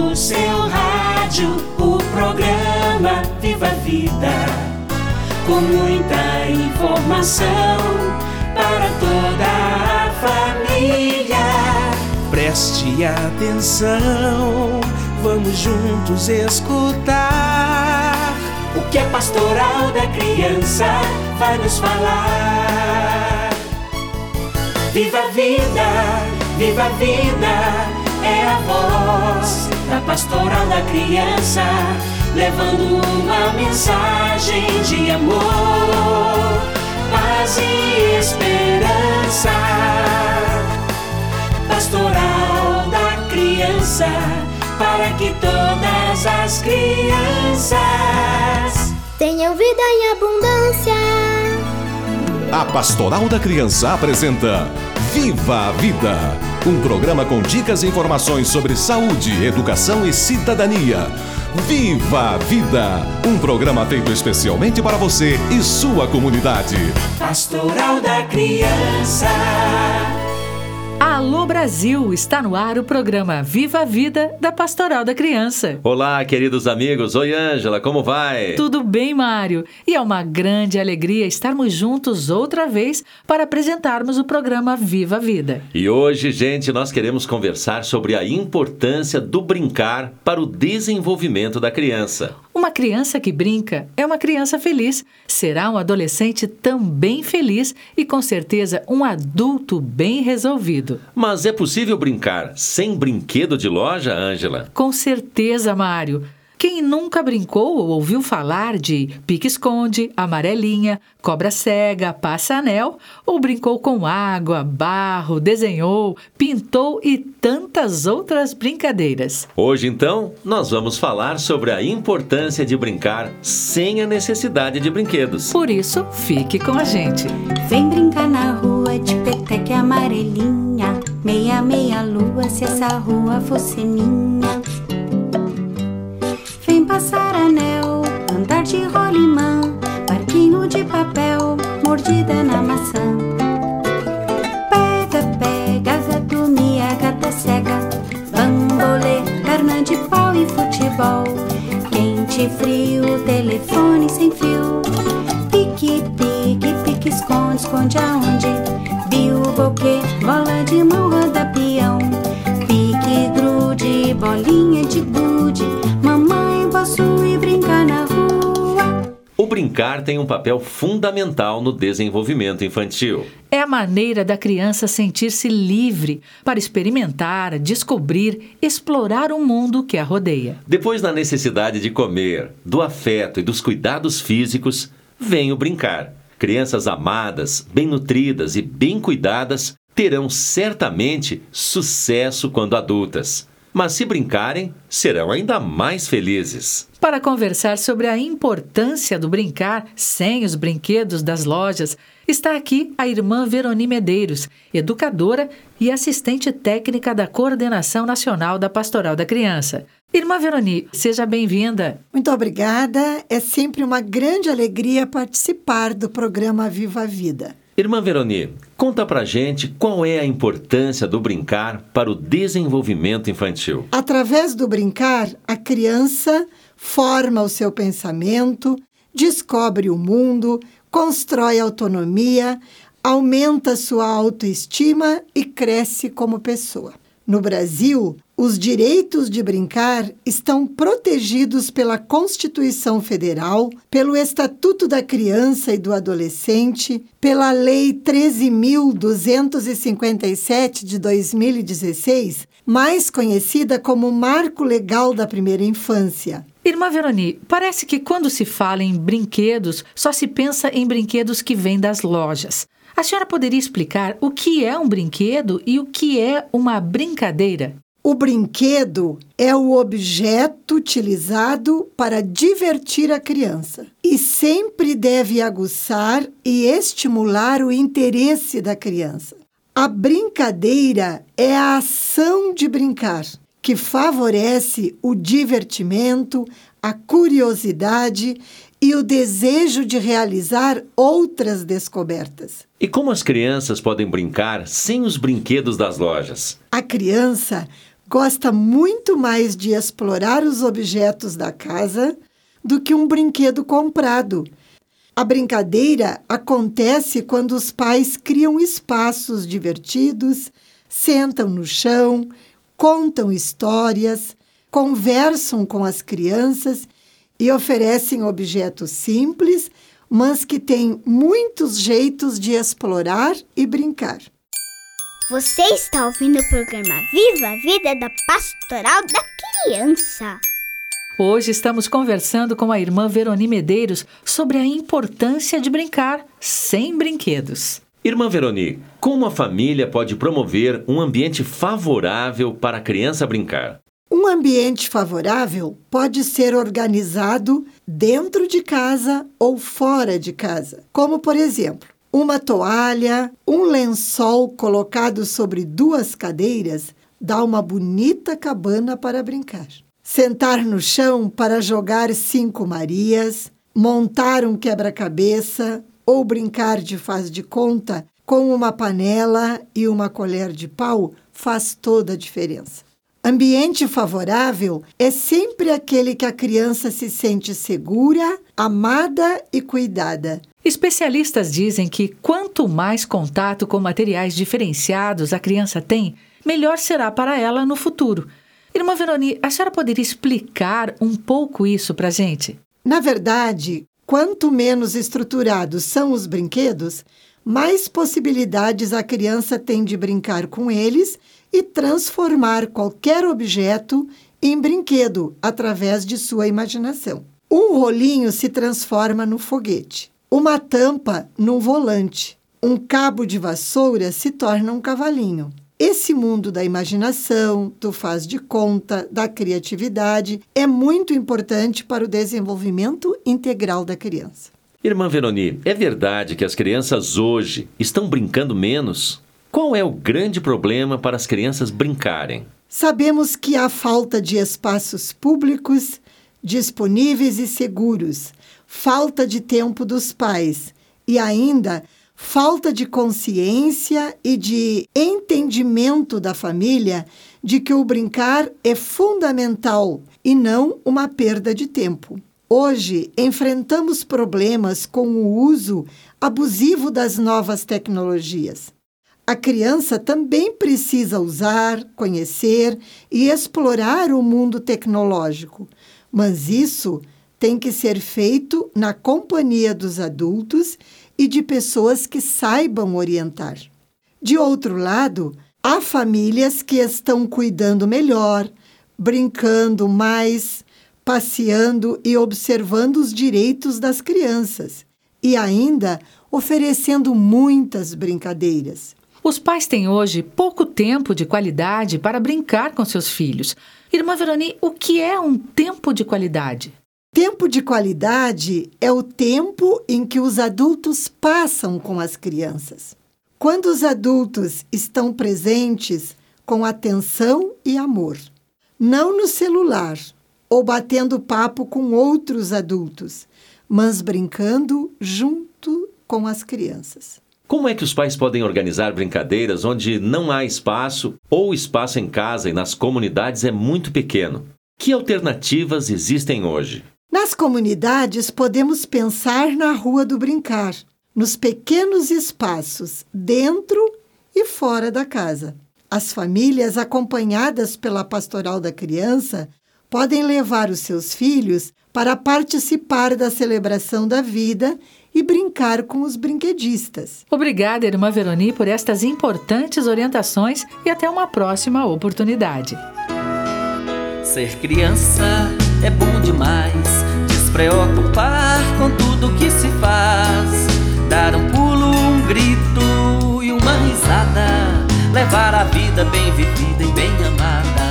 no seu rádio o programa Viva a Vida, com muita informação para toda a família. Preste atenção, vamos juntos escutar o que a Pastoral da Criança vai nos falar. Viva a vida, viva a vida, é a voz da Pastoral da Criança, levando uma mensagem de amor, paz e esperança. Pastoral da Criança, para que todas as crianças tenham vida em abundância. A Pastoral da Criança apresenta Viva a Vida, um programa com dicas e informações sobre saúde, educação e cidadania. Viva a Vida, um programa feito especialmente para você e sua comunidade. Pastoral da Criança. Alô Brasil, está no ar o programa Viva a Vida da Pastoral da Criança. Olá, queridos amigos. Oi, Ângela, como vai? Tudo bem, Mário? E é uma grande alegria estarmos juntos outra vez para apresentarmos o programa Viva a Vida. E hoje, gente, nós queremos conversar sobre a importância do brincar para o desenvolvimento da criança. Uma criança que brinca é uma criança feliz, será um adolescente também feliz e, com certeza, um adulto bem resolvido. Mas é possível brincar sem brinquedo de loja, Ângela? Com certeza, Mário. Quem nunca brincou ou ouviu falar de pique-esconde, amarelinha, cobra cega, passa-anel, ou brincou com água, barro, desenhou, pintou e tantas outras brincadeiras? Hoje, então, nós vamos falar sobre a importância de brincar sem a necessidade de brinquedos. Por isso, fique com a gente. Vem brincar na rua de peteca e amarelinha, meia, meia lua, se essa rua fosse minha. Vem passar anel, andar de rolimã, barquinho de papel, mordida na maçã. Pega, pega, gato mia, gata cega, bambolê, perna de pau e futebol. Quente, frio, telefone sem fio. Pique, pique, pique, esconde, esconde aonde? Biu, boquê, bola de mão, roda peão. Pique, grude, bolinha de gude, mamãe, posso ir brincar na rua. O brincar tem um papel fundamental no desenvolvimento infantil. É a maneira da criança sentir-se livre para experimentar, descobrir, explorar o mundo que a rodeia. Depois da necessidade de comer, do afeto e dos cuidados físicos, vem o brincar. Crianças amadas, bem nutridas e bem cuidadas terão certamente sucesso quando adultas. Mas se brincarem, serão ainda mais felizes. Para conversar sobre a importância do brincar sem os brinquedos das lojas, está aqui a irmã Veroni Medeiros, educadora e assistente técnica da Coordenação Nacional da Pastoral da Criança. Irmã Veroni, seja bem-vinda. Muito obrigada. É sempre uma grande alegria participar do programa Viva a Vida. Irmã Veroni, conta pra gente qual é a importância do brincar para o desenvolvimento infantil. Através do brincar, a criança forma o seu pensamento, descobre o mundo, constrói autonomia, aumenta sua autoestima e cresce como pessoa. No Brasil, os direitos de brincar estão protegidos pela Constituição Federal, pelo Estatuto da Criança e do Adolescente, pela Lei 13.257 de 2016, mais conhecida como Marco Legal da Primeira Infância. Irmã Veroni, parece que quando se fala em brinquedos, só se pensa em brinquedos que vêm das lojas. A senhora poderia explicar o que é um brinquedo e o que é uma brincadeira? O brinquedo é o objeto utilizado para divertir a criança e sempre deve aguçar e estimular o interesse da criança. A brincadeira é a ação de brincar, que favorece o divertimento, a curiosidade e o desejo de realizar outras descobertas. E como as crianças podem brincar sem os brinquedos das lojas? A criança gosta muito mais de explorar os objetos da casa do que um brinquedo comprado. A brincadeira acontece quando os pais criam espaços divertidos, sentam no chão, contam histórias, conversam com as crianças e oferecem objetos simples, mas que têm muitos jeitos de explorar e brincar. Você está ouvindo o programa Viva a Vida da Pastoral da Criança. Hoje estamos conversando com a irmã Veroni Medeiros sobre a importância de brincar sem brinquedos. Irmã Veroni, como a família pode promover um ambiente favorável para a criança brincar? Um ambiente favorável pode ser organizado dentro de casa ou fora de casa, como, por exemplo, uma toalha, um lençol colocado sobre 2 cadeiras dá uma bonita cabana para brincar. Sentar no chão para jogar 5 Marias, montar um quebra-cabeça ou brincar de faz de conta com uma panela e uma colher de pau faz toda a diferença. Ambiente favorável é sempre aquele que a criança se sente segura, amada e cuidada. Especialistas dizem que quanto mais contato com materiais diferenciados a criança tem, melhor será para ela no futuro. Irmã Veroni, a senhora poderia explicar um pouco isso para a gente? Na verdade, quanto menos estruturados são os brinquedos, mais possibilidades a criança tem de brincar com eles e transformar qualquer objeto em brinquedo através de sua imaginação. Um rolinho se transforma no foguete, uma tampa num volante, um cabo de vassoura se torna um cavalinho. Esse mundo da imaginação, do faz de conta, da criatividade, é muito importante para o desenvolvimento integral da criança. Irmã Veroni, é verdade que as crianças hoje estão brincando menos? Qual é o grande problema para as crianças brincarem? Sabemos que há falta de espaços públicos disponíveis e seguros, falta de tempo dos pais e ainda falta de consciência e de entendimento da família de que o brincar é fundamental e não uma perda de tempo. Hoje, enfrentamos problemas com o uso abusivo das novas tecnologias. A criança também precisa usar, conhecer e explorar o mundo tecnológico, mas isso tem que ser feito na companhia dos adultos e de pessoas que saibam orientar. De outro lado, há famílias que estão cuidando melhor, brincando mais, passeando e observando os direitos das crianças e ainda oferecendo muitas brincadeiras. Os pais têm hoje pouco tempo de qualidade para brincar com seus filhos. Irmã Veroni, o que é um tempo de qualidade? Tempo de qualidade é o tempo em que os adultos passam com as crianças. Quando os adultos estão presentes com atenção e amor, não no celular ou batendo papo com outros adultos, mas brincando junto com as crianças. Como é que os pais podem organizar brincadeiras onde não há espaço ou o espaço em casa e nas comunidades é muito pequeno? Que alternativas existem hoje? Nas comunidades, podemos pensar na Rua do Brincar, nos pequenos espaços dentro e fora da casa. As famílias, acompanhadas pela Pastoral da Criança, podem levar os seus filhos para participar da celebração da vida e brincar com os brinquedistas. Obrigada, Irmã Veroni, por estas importantes orientações e até uma próxima oportunidade. Ser criança é bom demais, despreocupar com tudo que se faz, dar um pulo, um grito e uma risada, levar a vida bem vivida e bem amada.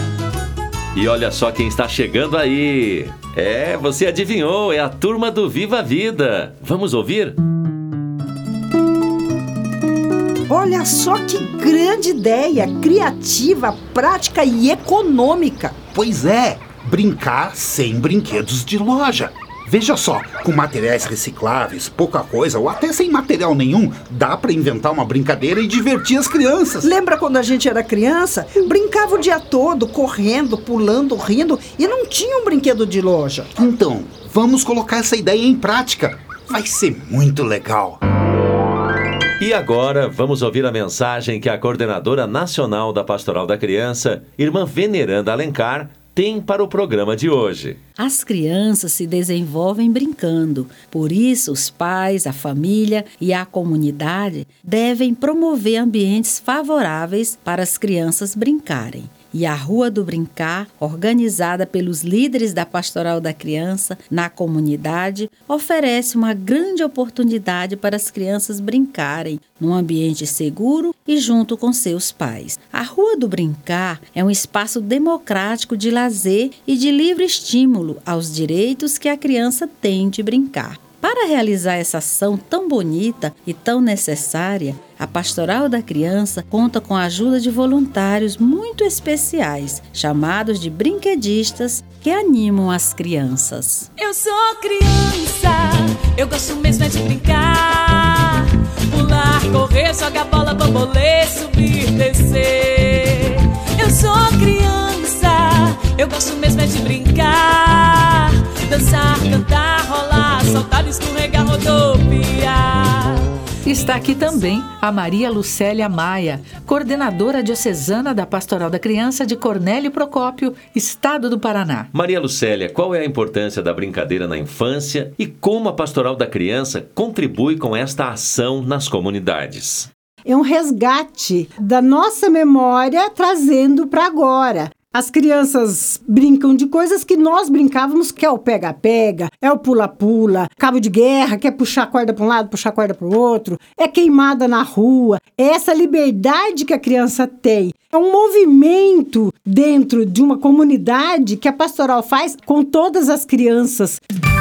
E olha só quem está chegando aí. Você adivinhou, é a turma do Viva a Vida. Vamos ouvir? Olha só que grande ideia, criativa, prática e econômica. Pois é, brincar sem brinquedos de loja. Veja só, com materiais recicláveis, pouca coisa ou até sem material nenhum, dá para inventar uma brincadeira e divertir as crianças. Lembra quando a gente era criança? Brincava o dia todo, correndo, pulando, rindo e não tinha um brinquedo de loja. Então, vamos colocar essa ideia em prática. Vai ser muito legal. E agora, vamos ouvir a mensagem que a coordenadora nacional da Pastoral da Criança, irmã Veneranda Alencar, tem para o programa de hoje. As crianças se desenvolvem brincando, por isso os pais, a família e a comunidade devem promover ambientes favoráveis para as crianças brincarem. E a Rua do Brincar, organizada pelos líderes da Pastoral da Criança na comunidade, oferece uma grande oportunidade para as crianças brincarem num ambiente seguro e junto com seus pais. A Rua do Brincar é um espaço democrático de lazer e de livre estímulo aos direitos que a criança tem de brincar. Para realizar essa ação tão bonita e tão necessária, a Pastoral da Criança conta com a ajuda de voluntários muito especiais, chamados de brinquedistas, que animam as crianças. Eu sou criança, eu gosto mesmo é de brincar, pular, correr, jogar bola, bambolê, subir, descer. Eu sou criança, eu gosto mesmo é de brincar, dançar, cantar, rolar, saltar, escorregar, rodopiar. Está aqui também a Maria Lucélia Maia, coordenadora diocesana da Pastoral da Criança de Cornélio Procópio, Estado do Paraná. Maria Lucélia, qual é a importância da brincadeira na infância e como a Pastoral da Criança contribui com esta ação nas comunidades? É um resgate da nossa memória trazendo para agora. As crianças brincam de coisas que nós brincávamos, que é o pega-pega, é o pula-pula, cabo de guerra, que é puxar a corda para um lado, puxar a corda para o outro, é queimada na rua. É essa liberdade que a criança tem. É um movimento dentro de uma comunidade que a pastoral faz com todas as crianças.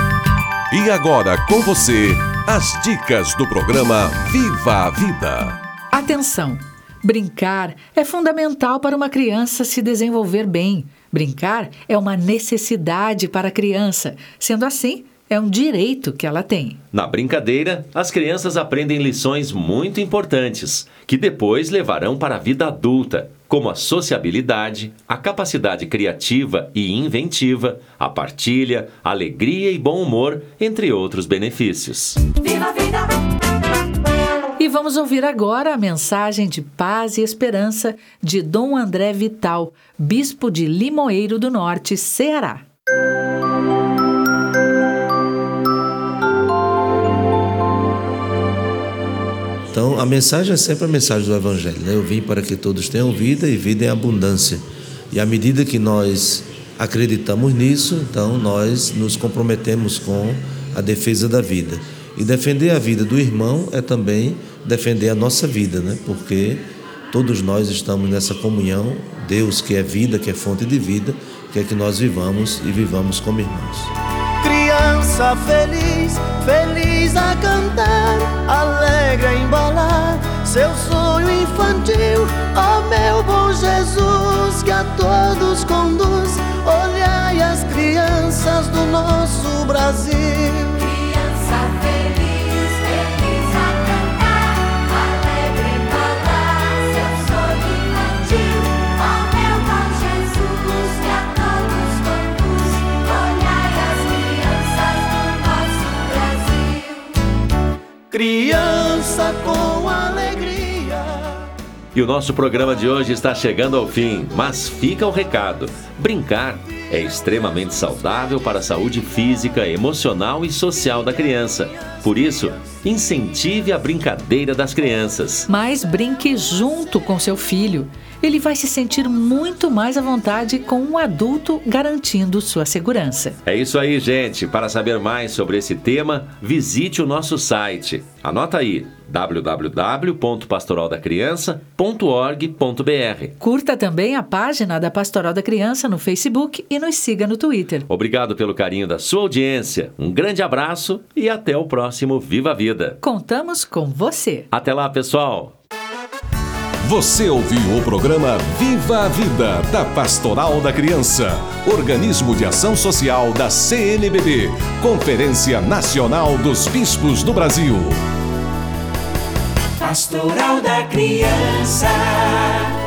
E agora com você, as dicas do programa Viva a Vida. Atenção! Brincar é fundamental para uma criança se desenvolver bem. Brincar é uma necessidade para a criança. Sendo assim, é um direito que ela tem. Na brincadeira, as crianças aprendem lições muito importantes, que depois levarão para a vida adulta, como a sociabilidade, a capacidade criativa e inventiva, a partilha, a alegria e bom humor, entre outros benefícios. Viva a vida! E vamos ouvir agora a mensagem de paz e esperança de Dom André Vital, bispo de Limoeiro do Norte, Ceará. Então, a mensagem é sempre a mensagem do Evangelho, né? Eu vim para que todos tenham vida e vida em abundância. E à medida que nós acreditamos nisso, então nós nos comprometemos com a defesa da vida. E defender a vida do irmão é também defender a nossa vida, né? Porque todos nós estamos nessa comunhão. Deus, que é vida, que é fonte de vida, quer que nós vivamos e vivamos como irmãos. Criança feliz, feliz a cantar, alegre a embalar seu sonho infantil. Ó meu bom Jesus, que a todos conduz, olhai as crianças do nosso Brasil. Criança com alegria. E o nosso programa de hoje está chegando ao fim, mas fica o recado. Brincar é extremamente saudável para a saúde física, emocional e social da criança. Por isso, incentive a brincadeira das crianças. Mas brinque junto com seu filho. Ele vai se sentir muito mais à vontade com um adulto garantindo sua segurança. É isso aí, gente. Para saber mais sobre esse tema, visite o nosso site. Anota aí, www.pastoraldacriança.org.br. Curta também a página da Pastoral da Criança no Facebook e nos siga no Twitter. Obrigado pelo carinho da sua audiência. Um grande abraço e até o próximo Viva a Vida. Contamos com você. Até lá, pessoal. Você ouviu o programa Viva a Vida, da Pastoral da Criança, organismo de ação social da CNBB, Conferência Nacional dos Bispos do Brasil. Pastoral da Criança.